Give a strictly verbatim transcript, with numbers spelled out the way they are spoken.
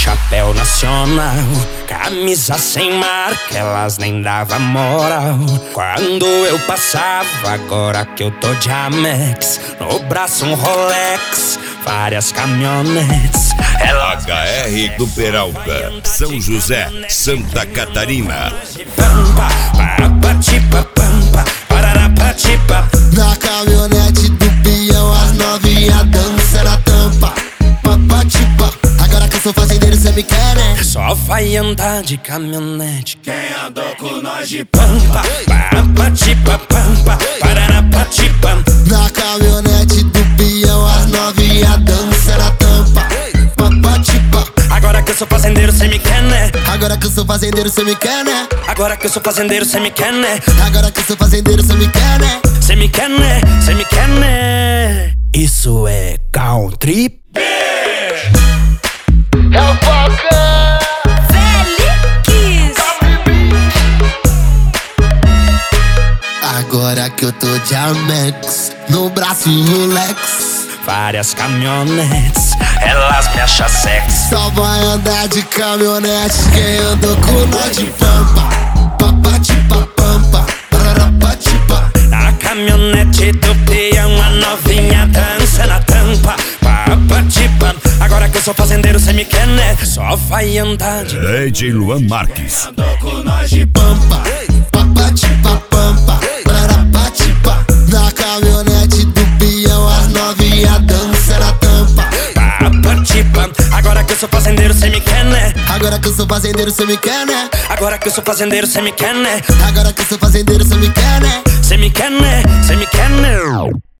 chapéu nacional, camisa sem marca, elas nem davam moral. Quando eu passava, agora que eu tô de Amex, no braço um Rolex, várias caminhonetes. H R do Peralta, São José, Santa Catarina. Na caminhonete do peão, as novinha dança na tampa. Agora que eu sou fazendeiro, cê me quer, né? Só vai andar de caminhonete quem andou com nós de pampa. Na caminhonete do peão, as novinha dança na tampa. Agora que eu sou fazendeiro, cê me quer, né? Agora que eu sou fazendeiro, cê me quer, né? Agora que eu sou fazendeiro, cê me quer, né? Agora que eu sou fazendeiro, cê me quer, né? Cê me quer, né? Cê me quer, né? Isso é country. É o Falcão Felix. Agora que eu tô de Amex, no braço um Rolex, várias caminhonetes, elas me acham sexy. só vai andar de caminhonete quem andou com nós de pampa. Papatipapampa, pararapatipa. Na caminhonete do peão, a novinha dança na tampa. Papatipa. Agora que eu sou fazendeiro, cê me quer, né? Só vai andar de D J Luan Marques. andou com nós de Pampa, papatipapampa, pararapatipa. Na caminhonete do peão, as novinha dança na tampa. Papatipa. Agora que eu sou fazendeiro, cê me quer, né? Agora que eu sou fazendeiro, cê me quer, né? Agora que eu sou fazendeiro, cê me quer, né? Agora que eu sou fazendeiro, cê me quer, né? Cê me quer, né? Cê me quer, né?